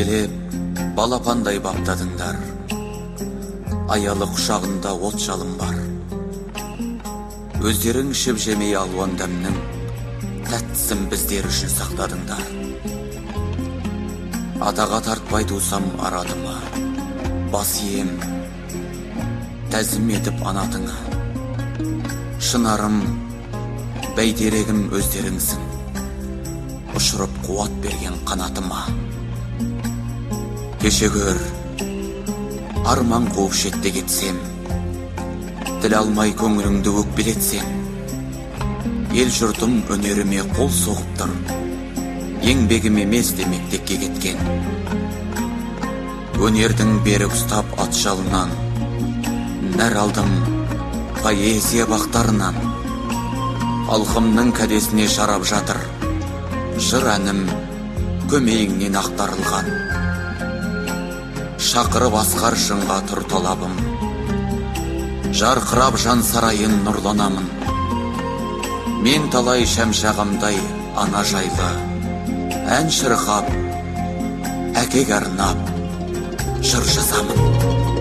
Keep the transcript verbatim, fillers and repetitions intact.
тәрбиелеп, балапандай баптадыңдар. Аялы құшағында от жалын бар. Өздерің ішіп жемей алуан дәмнің тәттісін біздер үшін сақтадыңдар. Атаға тартпай тусам арадыма, бас ием, тәзім етіп анатыңа. Шынарым, бәйтерегім өздеріңсің, ұшырып қуат берген қанатыма. Кеше көр, арман қуып шетте кетсем, тіл алмай көңіліңді өкпелетсем, ел жұртым өнеріме қол соғып тұр, еңбегім емес демектекке кеткен. Өнердің берік ұстап ат жалынан, нәр алдым поэзия бақтарынан. Алқымның кәдесіне шарап жатыр, жыр әнім көмейіңнен ақтарылған. Шақырып асқар шыңға тұр талабым, жарқырап жан сарайын нұрланамын. Мен талай шәмшағымдай ана жайлы, ән шырқап, әкеге арнап жыр жазамын.